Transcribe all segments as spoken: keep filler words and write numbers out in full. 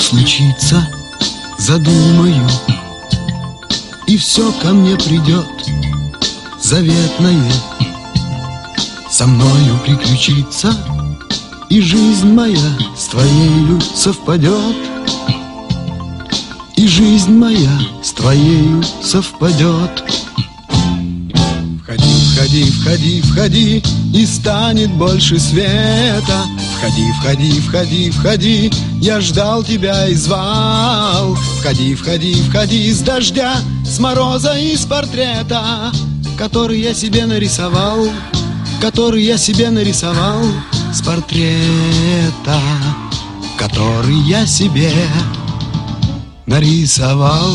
случится, задумаю, и все ко мне придет заветное. Со мною приключится, и жизнь моя с твоею совпадет. И жизнь моя с твоею совпадет. Входи, входи, входи, входи, и станет больше света. Входи, входи, входи, входи, я ждал тебя и звал. Входи, входи, входи с дождя, с мороза и с портрета, который я себе нарисовал, который я себе нарисовал с портрета, который я себе нарисовал.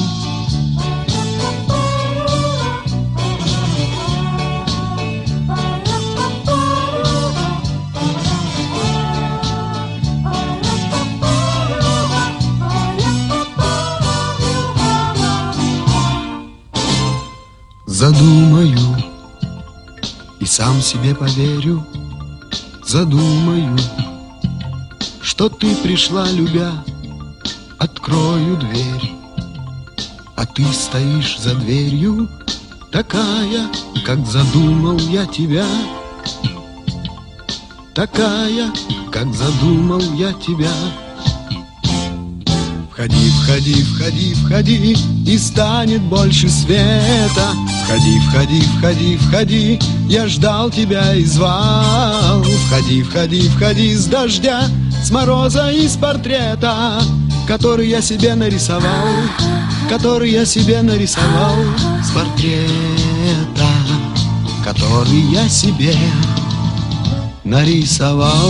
Задумаю и сам себе поверю, задумаю, что ты пришла, любя, открою дверь, а ты стоишь за дверью, такая, как задумал я тебя, такая, как задумал я тебя. Входи, входи, входи, входи, и станет больше света. Входи, входи, входи, входи, я ждал тебя и звал. Входи, входи, входи с дождя, с мороза и с портрета, который я себе нарисовал, который я себе нарисовал с портрета, который я себе нарисовал.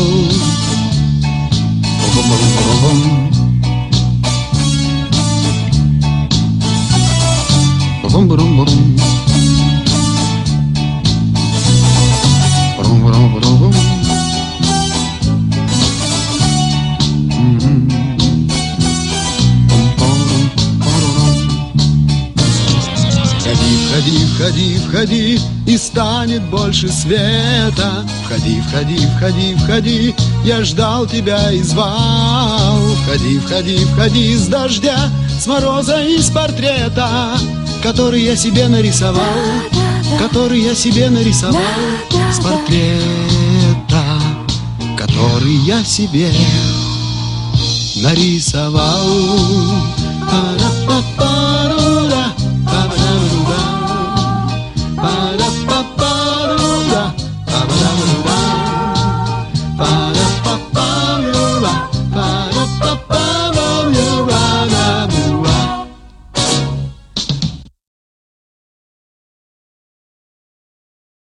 Бум-бум-бум. Бум-бум-бум. Входи, входи, входи, входи, и станет больше света. Входи, входи, входи, входи, я ждал тебя и звал. Входи, входи, входи с дождя, с мороза и с портрета, который я себе нарисовал, который я себе нарисовал с портрета, который я себе нарисовал.